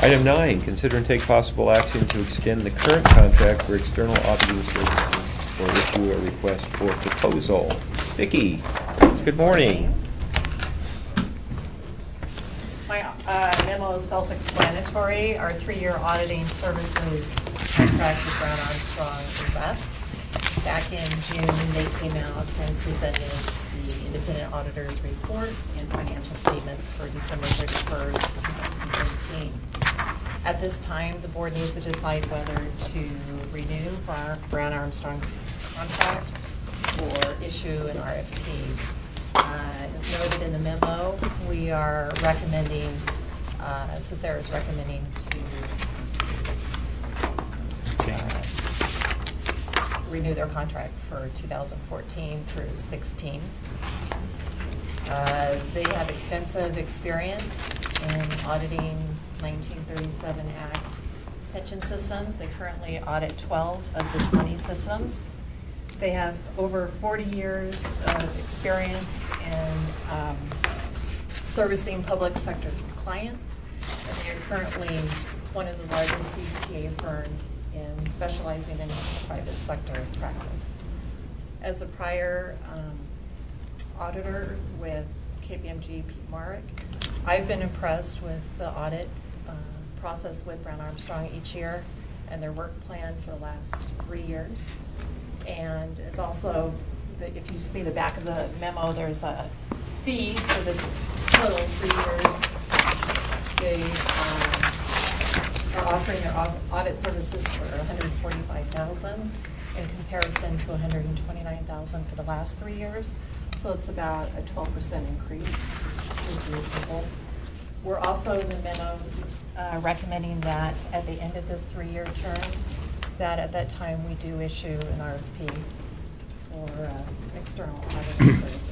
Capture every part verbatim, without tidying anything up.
Item nine, consider and take possible action to extend the current contract for external auditing services or issue a request for proposal. Vicki, good morning. My uh, memo is self-explanatory. Our three-year auditing services contract with Brown Armstrong U S. Back in June, they came out and presented the independent auditor's report and financial statements for December thirty-first, twenty thirteen. At this time, the board needs to decide whether to renew Brown Armstrong's contract or issue an R F P. Uh, as noted in the memo, we are recommending, uh, Cesara is recommending to uh, renew their contract for two thousand fourteen through sixteen. Uh, they have extensive experience in auditing nineteen thirty-seven Act pension systems. They currently audit twelve of the twenty systems. They have over forty years of experience in um, servicing public sector clients, and they are currently one of the largest C P A firms in specializing in private sector practice. As a prior um, auditor with K P M G Pete Marek, I've been impressed with the audit uh, process with Brown Armstrong each year and their work plan for the last three years. And it's also, the, if you see the back of the memo, there's a fee for the total three years. They um, are offering their audit services for one hundred forty-five thousand dollars in comparison to one hundred twenty-nine thousand dollars for the last three years. So it's about a twelve percent increase, which is reasonable. We're also in the memo uh, recommending that at the end of this three-year term, that at that time we do issue an R F P for uh, external auditing services.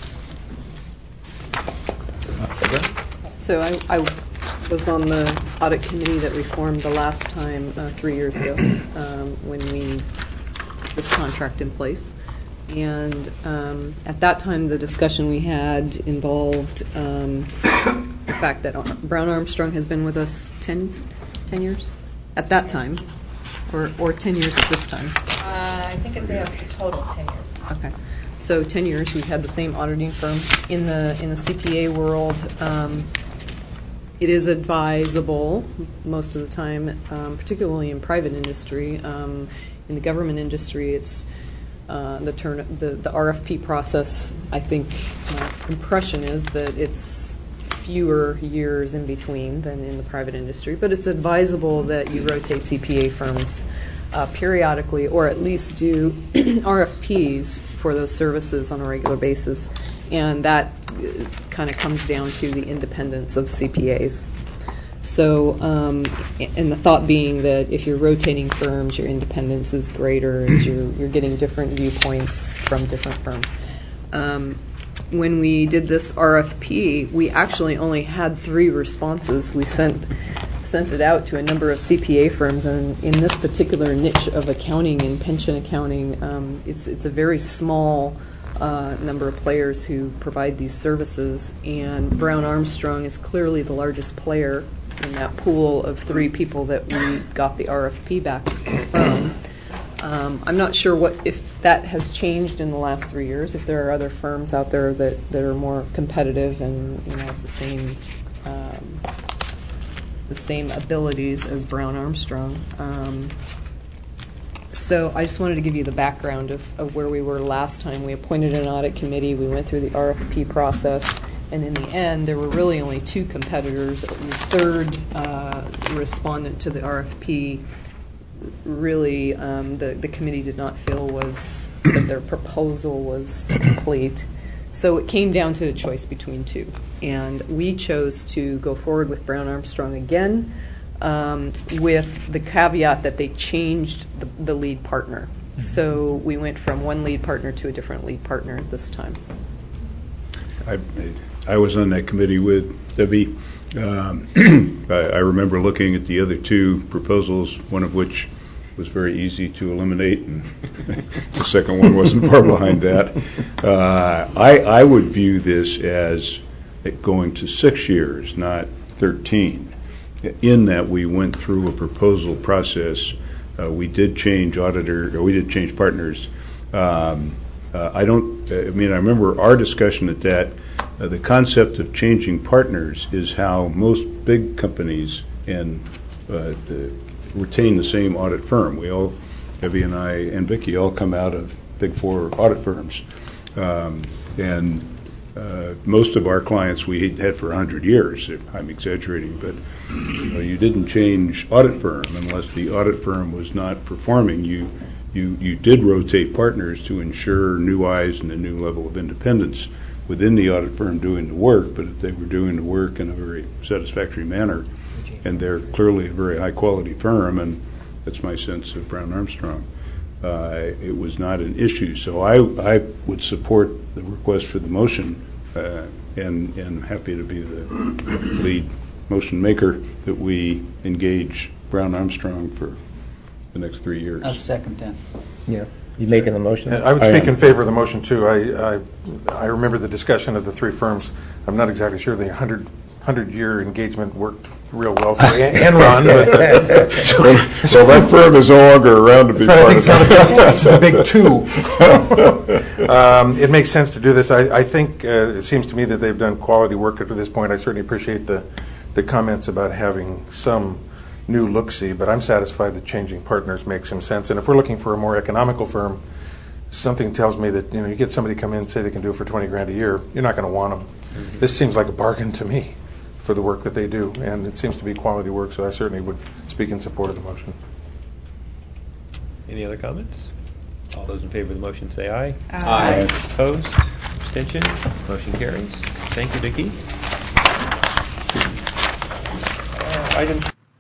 So I, I was on the audit committee that we formed the last time uh, three years ago um, when we put this contract in place. And um, at that time, the discussion we had involved um, the fact that Brown Armstrong has been with us ten, ten years at that time. Or, or ten years at this time? Uh, I think they have a total of ten years. Okay. So ten years, we've had the same auditing firm. In the in the C P A world, um, it is advisable most of the time, um, particularly in private industry. Um, in the government industry, it's uh, the, turn, the, the R F P process, I think my impression is that it's fewer years in between than in the private industry, but it's advisable that you rotate C P A firms uh, periodically, or at least do R F Ps for those services on a regular basis, and that uh, kind of comes down to the independence of C P As. So, um, and the thought being that if you're rotating firms, your independence is greater as you're, you're getting different viewpoints from different firms. Um, When we did this R F P, we actually only had three responses. We sent sent it out to a number of C P A firms, and in this particular niche of accounting and pension accounting, um, it's it's a very small uh, number of players who provide these services, and Brown Armstrong is clearly the largest player in that pool of three people that we got the R F P back from. Um, I'm not sure what if that has changed in the last three years. If there are other firms out there that, that are more competitive and you know have the same um, the same abilities as Brown Armstrong. Um, so I just wanted to give you the background of, of where we were last time. We appointed an audit committee. We went through the R F P process, and in the end, there were really only two competitors. The third uh, respondent to the R F P. Really, um, the, the committee did not feel was that their proposal was complete. So it came down to a choice between two. And we chose to go forward with Brown Armstrong again, um, with the caveat that they changed the, the lead partner. Mm-hmm. So we went from one lead partner to a different lead partner this time. So. I, I was on that committee with Debbie. Um, I, I remember looking at the other two proposals, one of which was very easy to eliminate, and the second one wasn't far behind that. Uh, I, I would view this as it going to six years, not thirteen. in that we went through a proposal process. Uh, we did change auditor, or we did change partners. Um, uh, I don't, I mean, I remember our discussion at that. Uh, the concept of changing partners is how most big companies and uh, the, retain the same audit firm. We all, Evie and I and Vicki, all come out of Big Four audit firms. Um, and uh, most of our clients we had for one hundred years. I'm exaggerating, but you know, you didn't change audit firm unless the audit firm was not performing. You, you, you did rotate partners to ensure new eyes and a new level of independence within the audit firm doing the work, but if they were doing the work in a very satisfactory manner, and they're clearly a very high-quality firm, and that's my sense of Brown Armstrong, uh, it was not an issue. So I, I would support the request for the motion, uh, and, and happy to be the lead motion maker that we engage Brown Armstrong for the next three years. I'll second that. Yeah. You making the motion? I would I speak am. in favor of the motion, too. I, I, I remember the discussion of the three firms. I'm not exactly sure the one hundred, hundred-year engagement worked real well for Enron. But, uh, so, So that firm is no longer around to be I part think of it's not a that. big, it's a big two. um, it makes sense to do this. I, I think uh, it seems to me that they've done quality work up to this point. I certainly appreciate the, the comments about having some new look-see, but I'm satisfied that changing partners makes some sense. And if we're looking for a more economical firm, something tells me that, you know, you get somebody come in and say they can do it for twenty grand a year, you're not going to want them. Mm-hmm. This seems like a bargain to me for the work that they do, and it seems to be quality work, so I certainly would speak in support of the motion. Any other comments? All those in favor of the motion say aye. Aye. Opposed? Abstention? Motion carries. Thank you, Vicki. Uh, Item